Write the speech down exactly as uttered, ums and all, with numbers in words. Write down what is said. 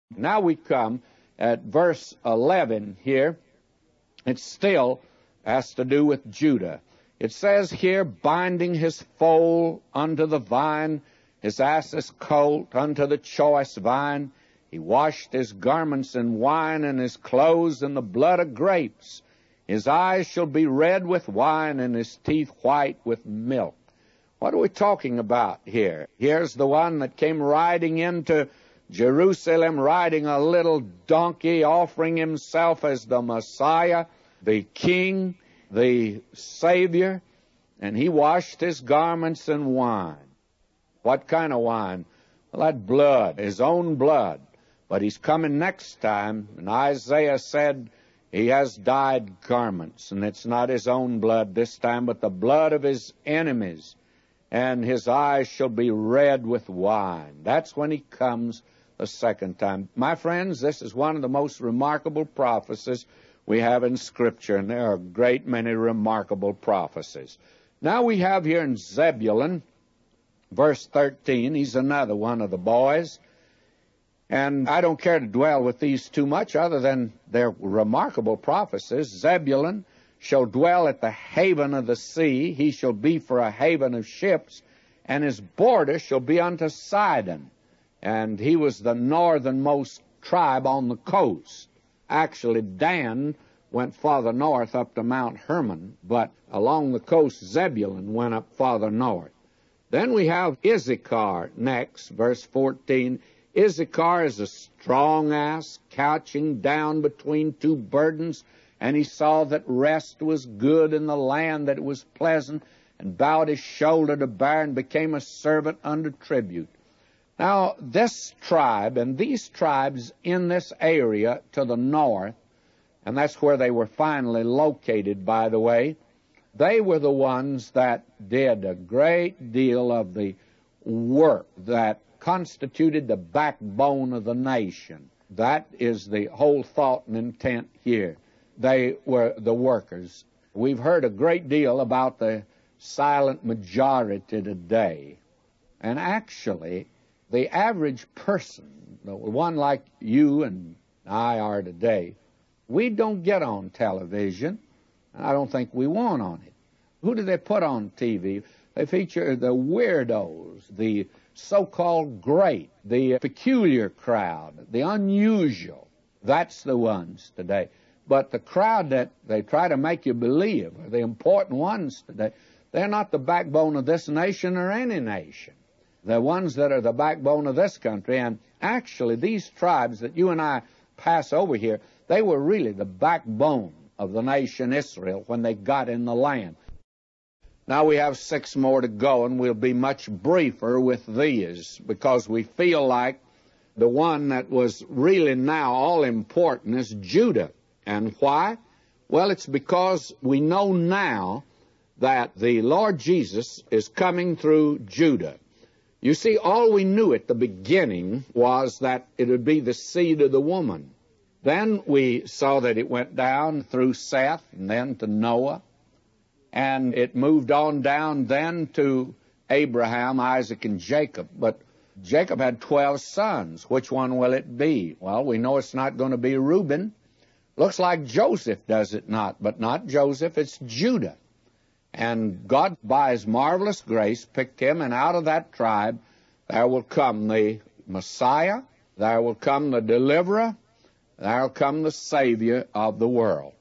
Now we come at verse eleven here. It still has to do with Judah. It says here, binding his foal unto the vine, his ass's colt unto the choice vine. He washed his garments in wine, and his clothes in the blood of grapes. His eyes shall be red with wine, and his teeth white with milk. What are we talking about here? Here's the one that came riding into Jerusalem, riding a little donkey, offering himself as the Messiah, the King, the Savior, and he washed his garments in wine. What kind of wine? Well, that blood, his own blood. But he's coming next time, and Isaiah said he has dyed garments, and it's not his own blood this time, but the blood of his enemies, and his eyes shall be red with wine. That's when he comes the second time. My friends, this is one of the most remarkable prophecies we have in Scripture, and there are a great many remarkable prophecies. Now we have here in Zebulun, verse thirteen, he's another one of the boys, and I don't care to dwell with these too much other than they're remarkable prophecies. Zebulun shall dwell at the haven of the sea, he shall be for a haven of ships, and his border shall be unto Sidon. And he was the northernmost tribe on the coast. Actually, Dan went farther north up to Mount Hermon, but along the coast, Zebulun went up farther north. Then we have Issachar next, verse fourteen. Issachar is a strong ass, couching down between two burdens, and he saw that rest was good in the land, that it was pleasant, and bowed his shoulder to bear, and became a servant under tribute. Now, this tribe and these tribes in this area to the north, and that's where they were finally located, by the way, they were the ones that did a great deal of the work that constituted the backbone of the nation. That is the whole thought and intent here. They were the workers. We've heard a great deal about the silent majority today, and actually, the average person, the one like you and I are today, we don't get on television. I don't think we want on it. Who do they put on T V? They feature the weirdos, the so-called great, the peculiar crowd, the unusual. That's the ones today. But the crowd that they try to make you believe are the important ones today. They're not the backbone of this nation or any nation. The ones that are the backbone of this country, and actually these tribes that you and I pass over here, they were really the backbone of the nation Israel when they got in the land. Now we have six more to go, and we'll be much briefer with these because we feel like the one that was really now all important is Judah. And why? Well, it's because we know now that the Lord Jesus is coming through Judah. You see, all we knew at the beginning was that it would be the seed of the woman. Then we saw that it went down through Seth and then to Noah, and it moved on down then to Abraham, Isaac, and Jacob. But Jacob had twelve sons. Which one will it be? Well, we know it's not going to be Reuben. Looks like Joseph, does it not? But not Joseph, it's Judah. And God, by his marvelous grace, picked him, and out of that tribe there will come the Messiah, there will come the deliverer, there will come the Savior of the world.